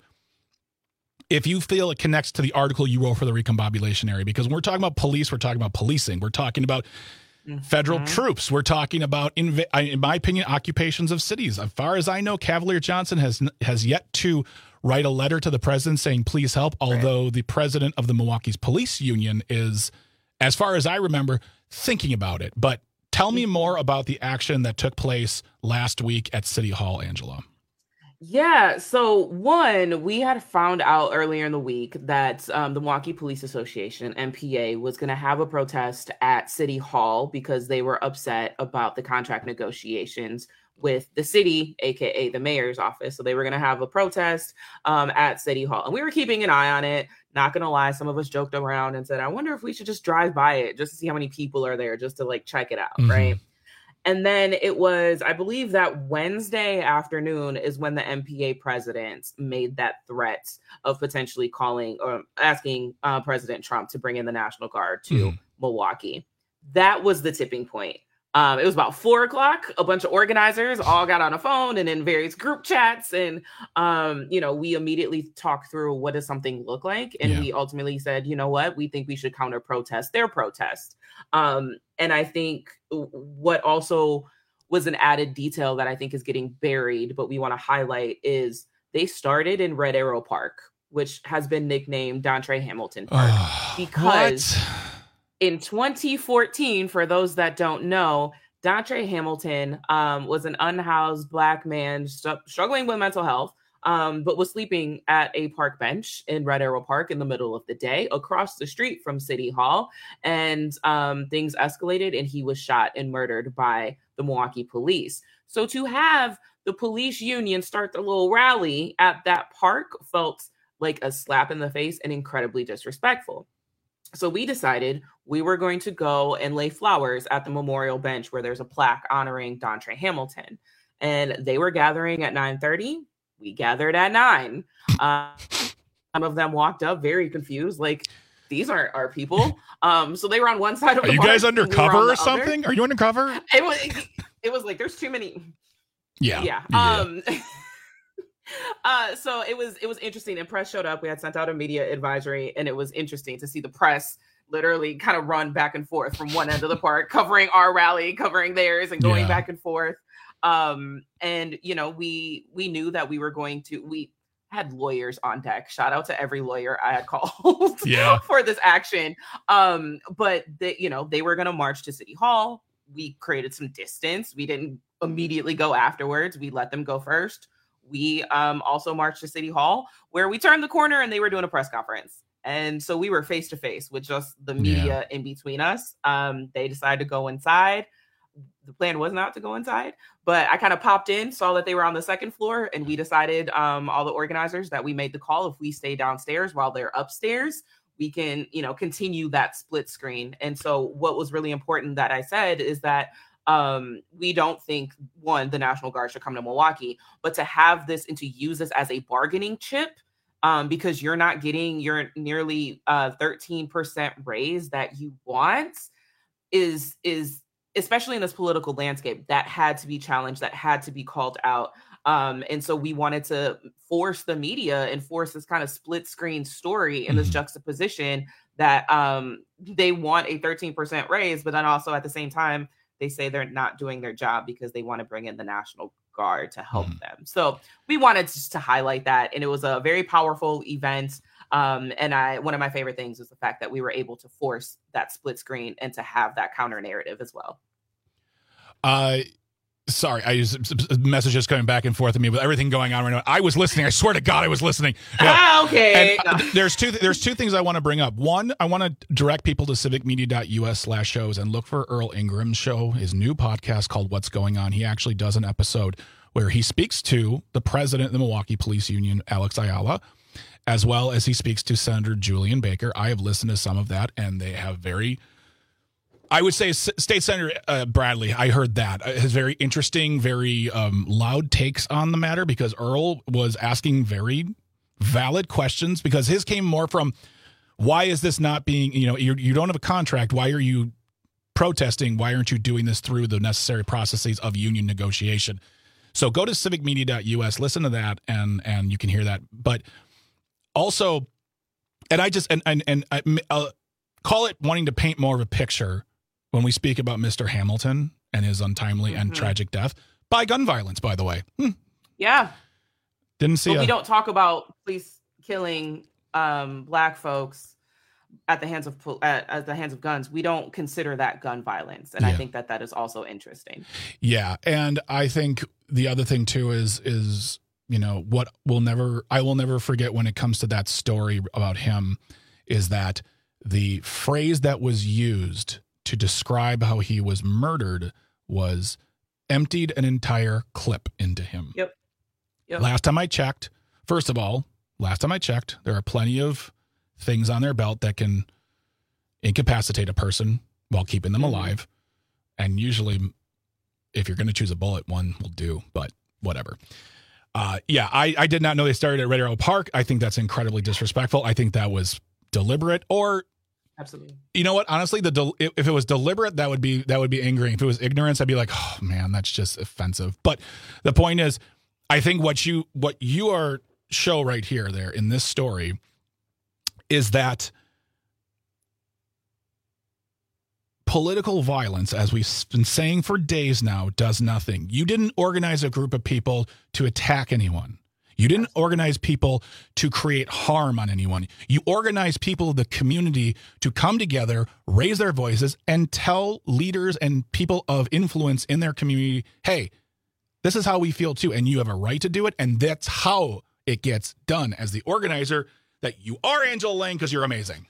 if you feel it connects to the article you wrote for the Recombobulation area. Because when we're talking about police, we're talking about policing, we're talking about federal troops, we're talking about, in my opinion, occupations of cities. As far as I know, Cavalier Johnson has yet to write a letter to the president saying please help. Although the president of the Milwaukee's police union is, as far as I remember, thinking about it. But tell me more about the action that took place last week at City Hall, Angela. Yeah. So one, we had found out earlier in the week that the Milwaukee Police Association, MPA, was going to have a protest at City Hall because they were upset about the contract negotiations with the city, aka the mayor's office. So they were going to have a protest at City Hall. And we were keeping an eye on it. Not going to lie, some of us joked around and said, I wonder if we should just drive by it just to see how many people are there, just to like check it out, right? And then it was, I believe that Wednesday afternoon is when the MPA president made that threat of potentially calling or asking President Trump to bring in the National Guard to Milwaukee. That was the tipping point. It was about 4:00. A bunch of organizers all got on a phone and in various group chats. And, we immediately talked through what does something look like. And we ultimately said, you know what, we think we should counter protest their protest. And I think what also was an added detail that I think is getting buried, but we want to highlight is they started in Red Arrow Park, which has been nicknamed Dontre Hamilton Park because in 2014, for those that don't know, Dontre Hamilton was an unhoused Black man struggling with mental health, but was sleeping at a park bench in Red Arrow Park in the middle of the day across the street from City Hall. And things escalated and he was shot and murdered by the Milwaukee police. So to have the police union start the little rally at that park felt like a slap in the face and incredibly disrespectful. So we decided we were going to go and lay flowers at the memorial bench where there's a plaque honoring Dontre Hamilton. And they were gathering at 9:30. We gathered at 9. Some of them walked up very confused, like, these aren't our people. So they were on one side of the park. Are you guys undercover or something? Are you undercover? It was like, there's too many. Yeah. So it was interesting. And press showed up. We had sent out a media advisory, and it was interesting to see the press literally kind of run back and forth from one end of the park, covering our rally, covering theirs, and going back and forth. And we knew that we had lawyers on deck. Shout out to every lawyer I had called for this action. But they were going to march to City Hall. We created some distance. We didn't immediately go afterwards. We let them go first. We also marched to City Hall, where we turned the corner and they were doing a press conference. And so we were face to face with just the media in between us. They decided to go inside. The plan was not to go inside, but I kind of popped in, saw that they were on the second floor, and we decided, all the organizers, that we made the call. If we stay downstairs while they're upstairs, we can, continue that split screen. And so what was really important that I said is that We don't think, one, the National Guard should come to Milwaukee, but to have this and to use this as a bargaining chip, because you're not getting your nearly 13% raise that you want, is especially in this political landscape, that had to be challenged, that had to be called out. And so we wanted to force the media and force this kind of split screen story in this juxtaposition that they want a 13% raise, but then also at the same time, they say they're not doing their job because they want to bring in the National Guard to help them. So we wanted just to highlight that. And it was a very powerful event. And one of my favorite things was the fact that we were able to force that split screen and to have that counter narrative as well. Sorry, I use messages coming back and forth at me with everything going on right now. I was listening. I swear to God, I was listening. Yeah. Okay. And, there's two things I want to bring up. One, I want to direct people to civicmedia.us/shows and look for Earl Ingram's show, his new podcast called What's Going On. He actually does an episode where he speaks to the president of the Milwaukee Police Union, Alex Ayala, as well as he speaks to Senator Julian Baker. I have listened to some of that, and they have very... I would say State Senator Bradley, I heard that, has very interesting, very loud takes on the matter, because Earl was asking very valid questions, because his came more from, why is this not being, you don't have a contract. Why are you protesting? Why aren't you doing this through the necessary processes of union negotiation? So go to civicmedia.us, listen to that, and you can hear that. But also, and I just, and I call it wanting to paint more of a picture when we speak about Mr. Hamilton and his untimely and tragic death by gun violence, by the way. Yeah. Didn't see. But we don't talk about police killing Black folks at the hands of guns. We don't consider that gun violence, and I think that is also interesting. Yeah, and I think the other thing too is what I will never forget when it comes to that story about him is that the phrase that was used to describe how he was murdered was emptied an entire clip into him. Yep. Last time I checked, there are plenty of things on their belt that can incapacitate a person while keeping them alive. And usually, if you're going to choose a bullet, one will do, but whatever. I did not know they started at Red Arrow Park. I think that's incredibly disrespectful. I think that was deliberate, or... Absolutely. You know what? Honestly, if it was deliberate, that would be angering. If it was ignorance, I'd be like, oh man, that's just offensive. But the point is, I think what you are show right here, there in this story, is that political violence, as we've been saying for days now, does nothing. You didn't organize a group of people to attack anyone. You didn't organize people to create harm on anyone. You organized people of the community to come together, raise their voices, and tell leaders and people of influence in their community, hey, this is how we feel too, and you have a right to do it, and that's how it gets done. As the organizer that you are, Angela Lang, because you're amazing.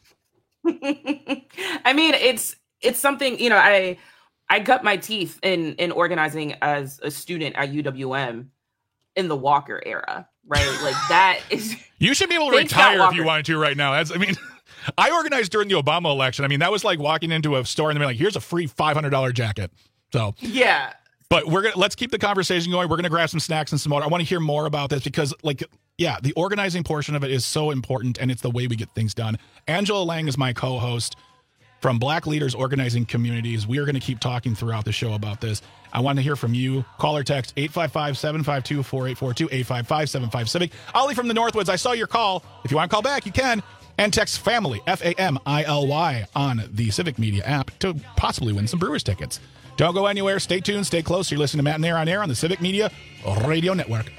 I mean, it's something, I cut my teeth in organizing as a student at UWM in the Walker era. Right, like that is. You should be able to retire if you wanted to right now. I organized during the Obama election. I mean, that was like walking into a store and they're like, "Here's a free $500 jacket." So yeah. But let's keep the conversation going. We're gonna grab some snacks and some water. I want to hear more about this because, the organizing portion of it is so important, and it's the way we get things done. Angela Lang is my co-host from Black Leaders Organizing Communities. We are going to keep talking throughout the show about this. I want to hear from you. Call or text 855-752-4842, 855-75-CIVIC. Ollie from the Northwoods, I saw your call. If you want to call back, you can. And text FAMILY, FAMILY, on the Civic Media app to possibly win some Brewers tickets. Don't go anywhere. Stay tuned. Stay close. You're listening to Matt and Air on Air on the Civic Media Radio Network.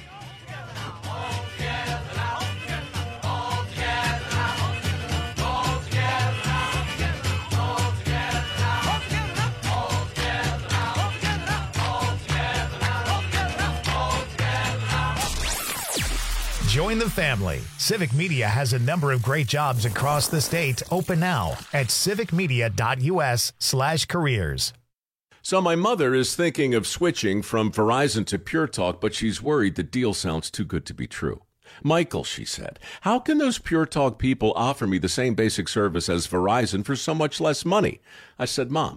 Join the family. Civic Media has a number of great jobs across the state open now at civicmedia.us/careers. So my mother is thinking of switching from Verizon to Pure Talk, but she's worried the deal sounds too good to be true. Michael, she said, how can those Pure Talk people offer me the same basic service as Verizon for so much less money? I said, Mom,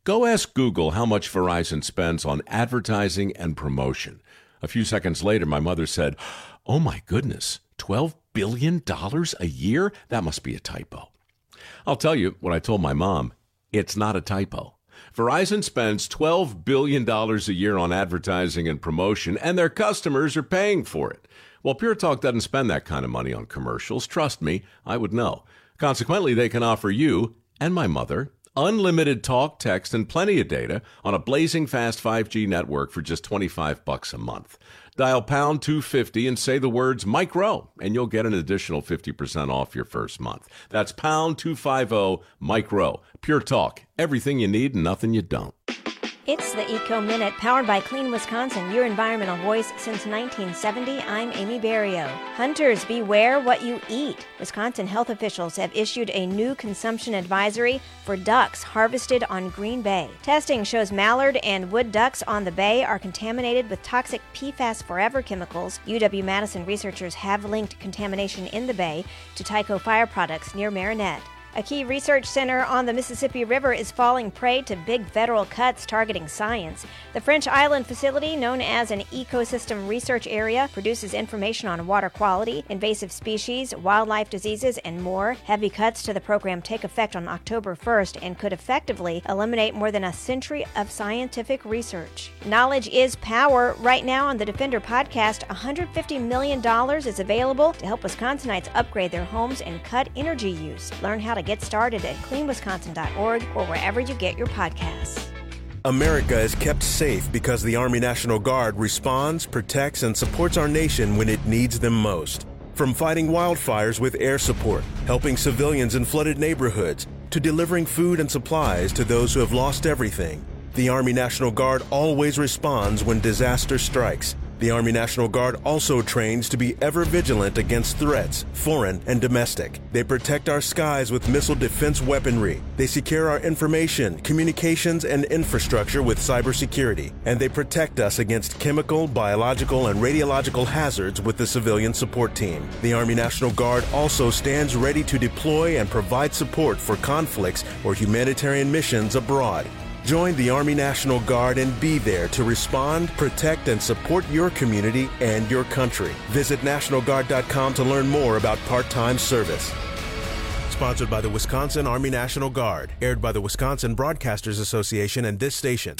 Go ask Google how much Verizon spends on advertising and promotion. A few seconds later, my mother said, "Oh my goodness, $12 billion a year? That must be a typo." I'll tell you what I told my mom. It's not a typo. Verizon spends $12 billion a year on advertising and promotion, and their customers are paying for it. Well, Pure Talk doesn't spend that kind of money on commercials. Trust me, I would know. Consequently, they can offer you and my mother unlimited talk, text, and plenty of data on a blazing fast 5G network for just $25 a month. Dial pound 250 and say the words Mike Rowe, and you'll get an additional 50% off your first month. That's pound 250 Mike Rowe. Pure Talk. Everything you need and nothing you don't. It's the Eco Minute, powered by Clean Wisconsin, your environmental voice since 1970. I'm Amy Barrio. Hunters, beware what you eat. Wisconsin health officials have issued a new consumption advisory for ducks harvested on Green Bay. Testing shows mallard and wood ducks on the bay are contaminated with toxic PFAS Forever chemicals. UW-Madison researchers have linked contamination in the bay to Tyco Fire products near Marinette. A key research center on the Mississippi River is falling prey to big federal cuts targeting science. The French Island facility, known as an ecosystem research area, produces information on water quality, invasive species, wildlife diseases, and more. Heavy cuts to the program take effect on October 1st and could effectively eliminate more than a century of scientific research. Knowledge is power. Right now on the Defender podcast, $150 million is available to help Wisconsinites upgrade their homes and cut energy use. Learn how to get started at cleanwisconsin.org or wherever you get your podcasts. America is kept safe because the Army National Guard responds, protects, and supports our nation when it needs them most. From fighting wildfires with air support, helping civilians in flooded neighborhoods, to delivering food and supplies to those who have lost everything, the Army National Guard always responds when disaster strikes. The Army National Guard also trains to be ever vigilant against threats, foreign and domestic. They protect our skies with missile defense weaponry. They secure our information, communications, and infrastructure with cybersecurity. And they protect us against chemical, biological, and radiological hazards with the civilian support team. The Army National Guard also stands ready to deploy and provide support for conflicts or humanitarian missions abroad. Join the Army National Guard and be there to respond, protect, and support your community and your country. Visit NationalGuard.com to learn more about part-time service. Sponsored by the Wisconsin Army National Guard. Aired by the Wisconsin Broadcasters Association and this station.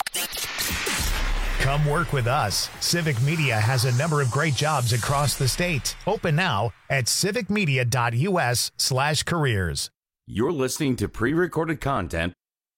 Come work with us. Civic Media has a number of great jobs across the state. Open now at civicmedia.us/careers. You're listening to pre-recorded content.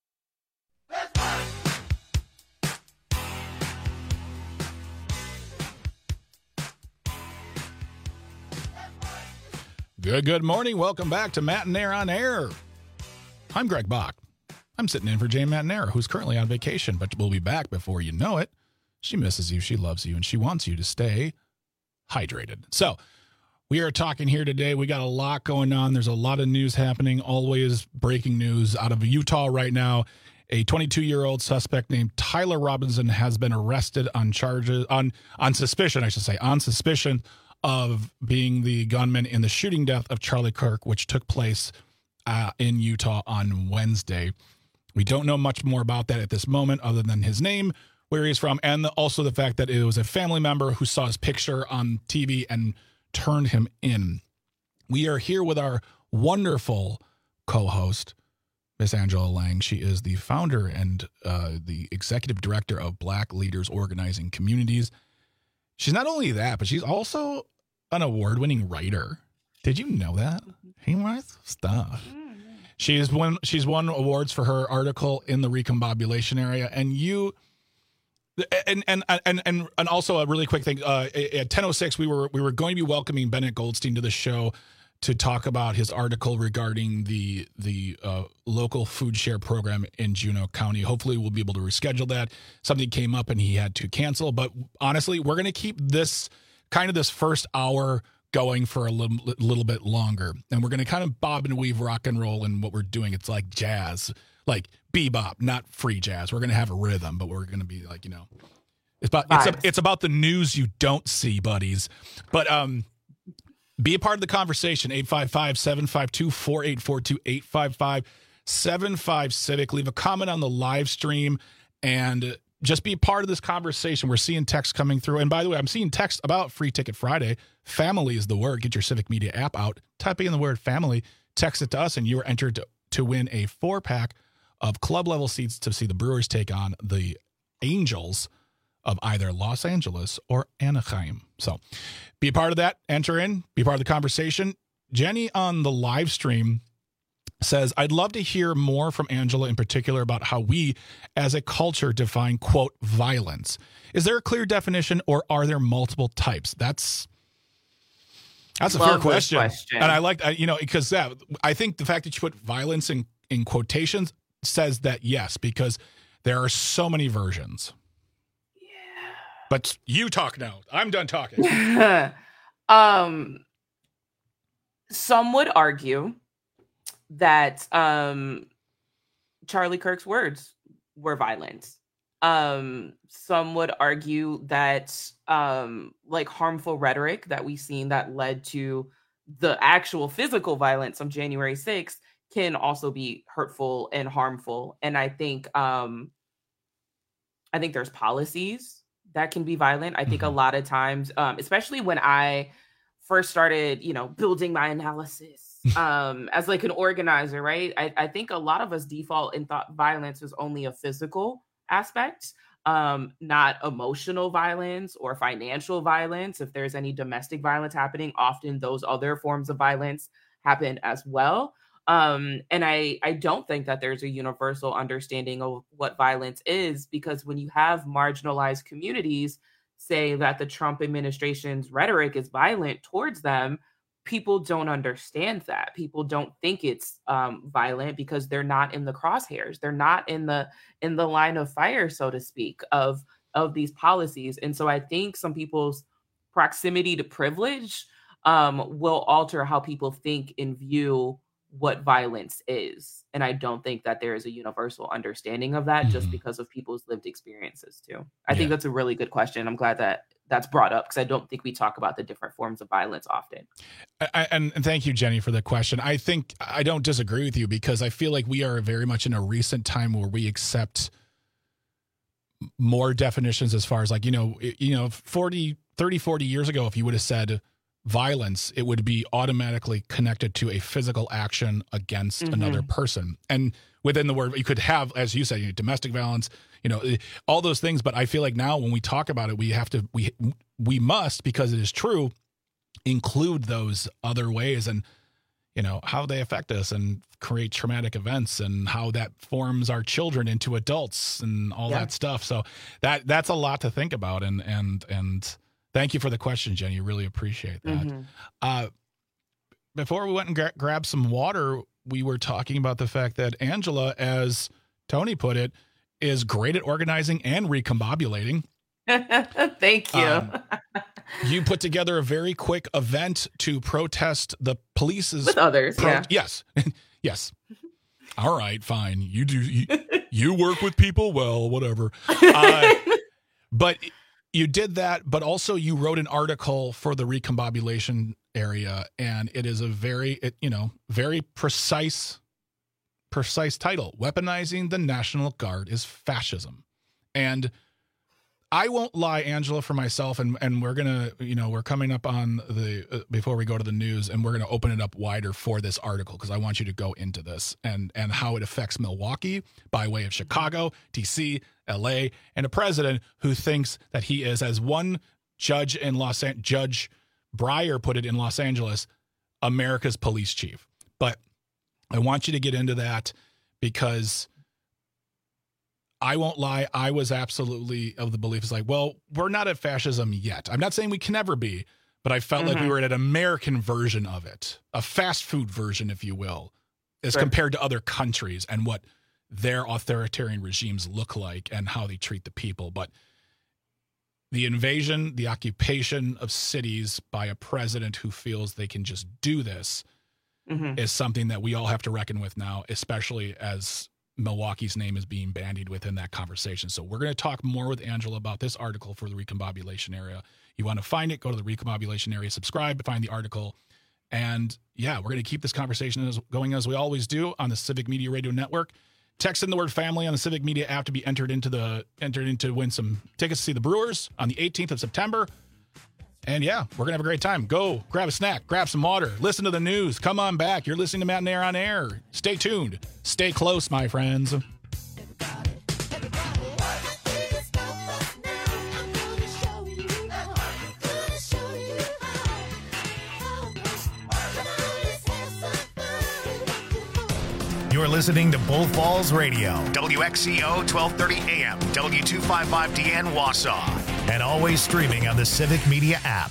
Good morning. Welcome back to Matinaire on Air. I'm Greg Bach. I'm sitting in for Jane Matinaire, who's currently on vacation, but will be back before you know it. She misses you, she loves you, and she wants you to stay hydrated. So we are talking here today. We got a lot going on. There's a lot of news happening, always breaking news out of Utah right now. A 22-year-old suspect named Tyler Robinson has been arrested on charges, on suspicion of being the gunman in the shooting death of Charlie Kirk, which took place in Utah on Wednesday. We don't know much more about that at this moment other than his name, where he's from, and also the fact that it was a family member who saw his picture on TV and turned him in. We are here with our wonderful co-host, Miss Angela Lang. She is the founder and the executive director of Black Leaders Organizing Communities. She's not only that, but she's also an award-winning writer. Did you know that? He writes stuff. She's won awards for her article in the recombobulation area, and also a really quick thing. At 10:06, we were going to be welcoming Bennett Goldstein to the show to talk about his article regarding the local food share program in Juneau County. Hopefully we'll be able to reschedule that. Something came up and he had to cancel. But honestly, we're going to keep this first hour going for a little bit longer. And we're going to kind of bob and weave rock and roll in what we're doing. It's like jazz, like bebop, not free jazz. We're going to have a rhythm, but we're going to be like, it's about the news you don't see, buddies. But, be a part of the conversation, 855-752-4842, 888-758-75 Civic. Leave a comment on the live stream and just be part of this conversation. We're seeing texts coming through. And by the way, I'm seeing texts about Free Ticket Friday. Family is the word. Get your Civic Media app out. Type in the word family. Text it to us, and you are entered to win a 4-pack of club-level seats to see the Brewers take on the Angels of either Los Angeles or Anaheim. So be a part of that. Enter in. Be part of the conversation. Jenny on the live stream says, I'd love to hear more from Angela in particular about how we as a culture define, quote, violence. Is there a clear definition or are there multiple types? That's a fair question. And I like, because I think the fact that you put violence in quotations says that yes, because there are so many versions. Yeah. But you talk now. I'm done talking. Some would argue that Charlie Kirk's words were violent. Some would argue that like harmful rhetoric that we've seen that led to the actual physical violence on January 6th can also be hurtful and harmful. And I think there's policies that can be violent. I think a lot of times, especially when I first started, building my analysis as like an organizer, right? I think a lot of us default and thought violence was only a physical aspect, not emotional violence or financial violence. If there's any domestic violence happening, often those other forms of violence happen as well. And I don't think that there's a universal understanding of what violence is, because when you have marginalized communities say that the Trump administration's rhetoric is violent towards them, people don't understand that. People don't think it's violent because they're not in the crosshairs. They're not in the line of fire, so to speak, of these policies. And so I think some people's proximity to privilege will alter how people think and view what violence is. And I don't think that there is a universal understanding of that just because of people's lived experiences too. I think that's a really good question. I'm glad that that's brought up because I don't think we talk about the different forms of violence often. And thank you, Jenny, for the question. I think I don't disagree with you because I feel like we are very much in a recent time where we accept more definitions as far as like, 30, 40 years ago, if you would have said violence, it would be automatically connected to a physical action against another person. And within the word, you could have, as you said, domestic violence, all those things. But I feel like now when we talk about it, we must, because it is true, include those other ways and, how they affect us and create traumatic events and how that forms our children into adults and all that stuff. So that's a lot to think about. And thank you for the question, Jenny. Really appreciate that. Before we went and grabbed some water, we were talking about the fact that Angela, as Tony put it, is great at organizing and recombobulating. Thank you. You put together a very quick event to protest the police's... With others, Yes. Yes. All right, fine. You work with people? Well, whatever. But... You did that, but also you wrote an article for the recombobulation area, and it is a very precise title. Weaponizing the National Guard is fascism. And I won't lie, Angela, for myself, and we're going to, we're coming up on before we go to the news, and we're going to open it up wider for this article because I want you to go into this and how it affects Milwaukee by way of Chicago, DC, LA, and a president who thinks that he is, as one judge in Judge Breyer put it in Los Angeles, America's police chief. But I want you to get into that because I won't lie, I was absolutely of the belief it's like, well, we're not at fascism yet. I'm not saying we can never be, but I felt like we were at an American version of it, a fast food version, if you will, as compared to other countries and what their authoritarian regimes look like and how they treat the people. But the invasion, the occupation of cities by a president who feels they can just do this is something that we all have to reckon with now, especially as Milwaukee's name is being bandied within that conversation. So we're going to talk more with Angela about this article for the recombobulation area. You want to find it, go to the recombobulation area, subscribe, find the article, And yeah, we're going to keep this conversation going as we always do on the Civic Media Radio Network. Text in the word family on the Civic Media app to be entered into win some tickets to see the Brewers on the 18th of September. And yeah, we're going to have a great time. Go grab a snack, grab some water, listen to the news. Come on back. You're listening to Matt and Air on Air. Stay tuned. Stay close, my friends. You're listening to Bull Falls Radio, WXCO 1230 AM, W255DN Wausau, and always streaming on the Civic Media app.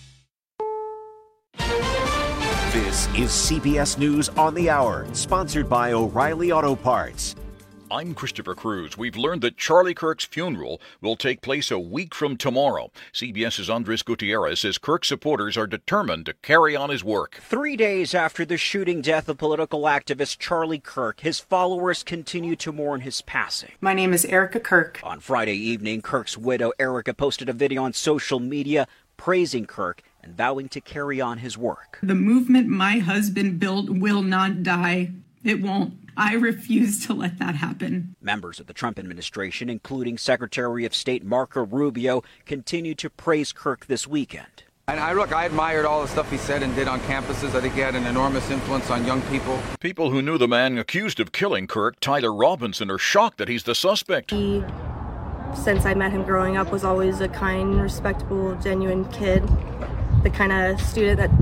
This is CBS News on the Hour, sponsored by O'Reilly Auto Parts. I'm Christopher Cruz. We've learned that Charlie Kirk's funeral will take place a week from tomorrow. CBS's Andres Gutierrez says Kirk supporters are determined to carry on his work. 3 days after the shooting death of political activist Charlie Kirk, his followers continue to mourn his passing. My name is Erica Kirk. On Friday evening, Kirk's widow, Erica, posted a video on social media praising Kirk and vowing to carry on his work. The movement my husband built will not die. It won't. I refuse to let that happen. Members of the Trump administration, including Secretary of State Marco Rubio, continue to praise Kirk this weekend. And I admired all the stuff he said and did on campuses. I think he had an enormous influence on young people. People who knew the man accused of killing Kirk, Tyler Robinson, are shocked that he's the suspect. He, since I met him growing up, was always a kind, respectable, genuine kid. The kind of student that